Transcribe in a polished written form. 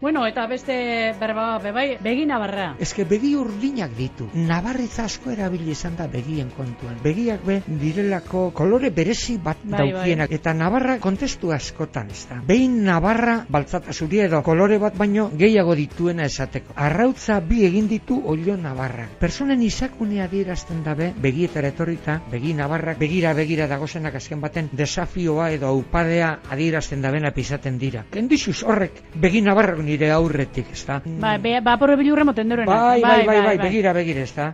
Bueno, eta beste berba, bebai, begi nabarra. Eske begi urdinak ditu. Nabarritza asko erabili izan da begien kontuan. Begiak direlako kolore berezi bat daukienak. Eta nabarra kontestu askotan, ez da. Behin nabarra baltzata zuri edo kolore bat baino gehiago dituena esateko. Arrautza bi egin ditu oilo nabarrak. Personen izakunea adierazten dabe begietara etorrita, begi nabarrak begira dagozenak azken baten desafioa edo aupadea adierazten dabena pisaten dira. Kendizuz horrek begi nabarrak nire aurretik, ez da. Ba, porre bilurre moten duren. Bai, begira, ez da.